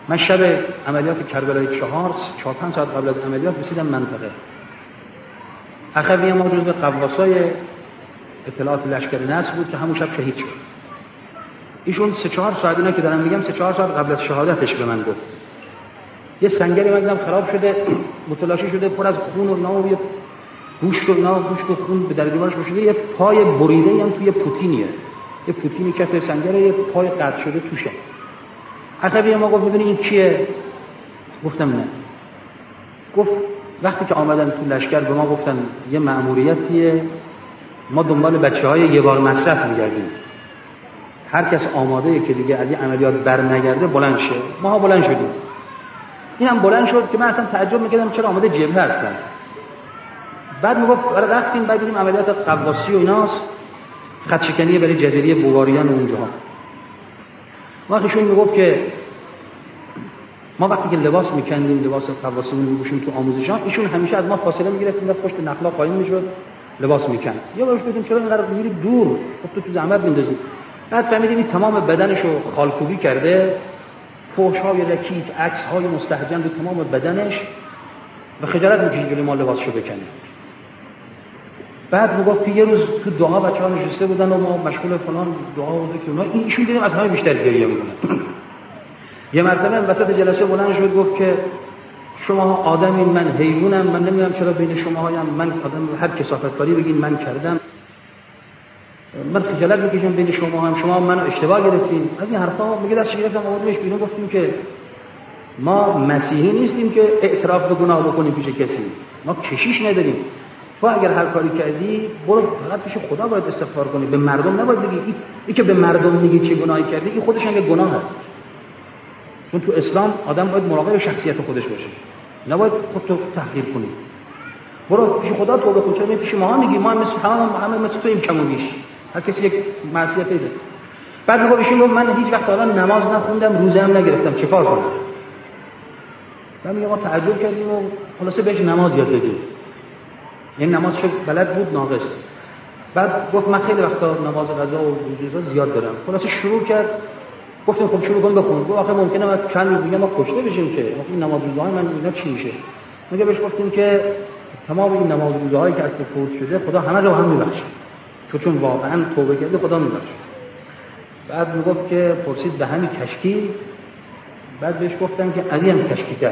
من شب عملیات کربلای 4-5 ساعت قبل از عملیات رسیدم منطقه. اخوی ما جزو قواسای اطلاعات لشکر نصر بود که همون شب شهید شد. ایشون 3-4 ساعت، اینا که دارم میگم 3-4 ساعت قبل از شهادتش به من گفت یه سنگری من دیدم خراب شده، متلاشی شده، پر از خون و نام، یه گوشت و خون به در دیوارش بشده، یه پای بریده هم توی پوتینیه، یه پوتینی کف سنگره، یه پای قطع شده توشه. اخوی ما گفت ببینید این کیه؟ گفتم نه. گفت وقتی که آمدن تو لشکر به ما گفتن یه مأموریتیه، ما دنبال بچه‌های یه بار مصرف می‌گردیم، هر کس آماده که دیگه از این عملیات بر نگرده بلند شه. ما بلند شدیم. اینم بلند شد که من اصلا تعجب می‌کردم چرا آماده جبهه هستن. بعد میگفت رفتیم، بعد دیدیم عملیات قواسی و ایناست، خط شکنی برای جزیره بوواریان و اونجاها. وقتشون میگفت که ما وقتی که لباس می‌کندیم، لباس قواسیمون می‌پوشیم تو آموزشان، ایشون همیشه از ما فاصله می‌گرفت، میرفت پشت نخلا قایم می‌شد، لباس می‌کند. یه بارش گفتیم چرا اینقدر میری دور؟ گفت تو زحمت میندازی. بعد فهمیدیم این تمام بدنشو خالکوبی کرده، فحش‌های رکیک، عکس‌های مستهجن رو تمام بدنش، و خجالت می‌کشید جلوی ما لباسشو بکنه. بعد میگفت یه روز تو دعا بچه‌ها نشسته بودن و ما مشغول فلان دعا و ذکر اونا، ایشون دیدیم از همه بیشتر گریه می‌کنه. یه مرتبه وسط جلسه بلند شد گفت که شما آدمین، من حیوانم، من نمیدونم چرا بین شماهایم، من آدم هر کثافتکاری بگین من کردم، من خجالت میکشم بین شما هم، شما منو اشتباه گرفتین. از این حرفا میگه دستش گرفتم آوردمش بیرون، گفتیم که ما مسیحی نیستیم که اعتراف به گناه بکنیم پیش کسی، ما کشیش نداریم. تو اگر هر کاری کردی برو فقط پیش خدا باید استغفار کنی، به مردم نباید بگی. این که به مردم میگی چه گناهی کردی، این خودش هم گناه هست. چون تو اسلام آدم باید مراقب شخصیت خودش باشه، نباید خودتو تحقیر کنی. برو پیش خدا توبه کن. چرا پیش ما میگی؟ ما همه مثل تو این کم و بیش، هر کسی یک معصیتی داره. بعد میگه ایشون من هیچ وقت حالا نماز نخوندم، روزه هم نگرفتم، چیکار کنم؟ بعد میگه ما تعجب کردیم و خلاصه بهش نماز یاد دادیم. این نماز چه بلد بود ناقص. بعد گفت من خیلی وقتا نماز قضا و روزه زیاد دارم. خلاصه شروع کرد. گفتم خب شروع کن بخون. گفت آخه ممکنه ما چند روز دیگه ما کشته بشیم که این نماز روزهای من اینا چی میشه؟ میگه بهش گفتیم که تمام این نماز روزهایی که از تو فوت شده خدا همه رو هم میبخشه، چون واقعا توبه کرده خدا میبخشه. بعد میگفت که پرسید به همین کشکی. بعد بهش گفتم که از اینم کشکی‌تر،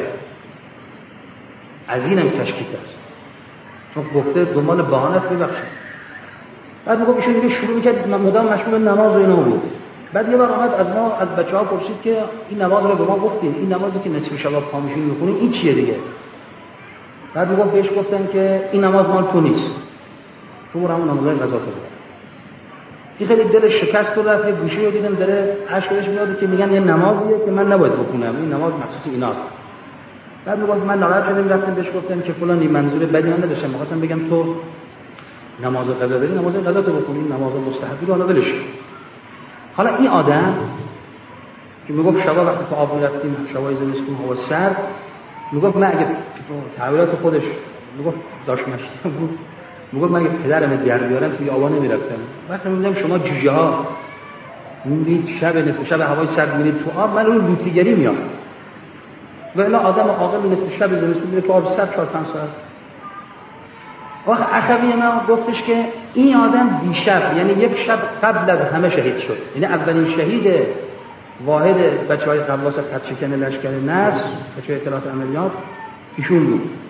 از اینم کشکی‌تر، چون گفته دنبال بهانه میبخشه. بعد میگفت ایشون دیگه شروع میکرد مدام مشغول نماز و اینا بود. بعد یه بار آمد از ما، از بچه‌ها پرسید که این نماز رو به ما گفتین، این نمازی که نصف شب پا میشین میخونین این چیه دیگه؟ بعد میگفت بهش گفتن که این نماز مال تو نیست، تو برو همون نمازهای قضا کن. این خیلی دلش شکست و رفت. یه گوشه رو دیدم داره اشکش میاد که میگن یه نمازیه که من نباید بخونم، این نماز مخصوص ایناست. بعد میگفت من ناراحت شدم، رفتم بهش گفتم که فلانی منظور بدی من نداشتم، می‌خواستم بگم تو نماز قضا داری، نماز قضا تو بخونی، نماز مستحبی رو حالا ولش. حالا این آدم که میگفت شبا وقتی تو آب رفتیم، شبای زمستون هوا سرد، میگفت من اگه تعبیرات خودش میگفت داشت مشتی بود، میگفت من اگه پدرم در بیارم توی آوا نمیرفتم. وقتی میگم شما جوجه ها میرید شب نصف شب هوای سرد میرید تو آب، من اون لوتیگری میام. و الا آدم عاقل نصف شب زمستون میره تو آب سرد 4-5 ساعت. وقت اخوی ما گفتش که این آدم دیشب، یعنی یک شب قبل از همه شهید شد، یعنی اولین شهید واحد بچهای قواس خط شکن لشکر نصر، بچهای اطلاعات عملیات ایشون بود.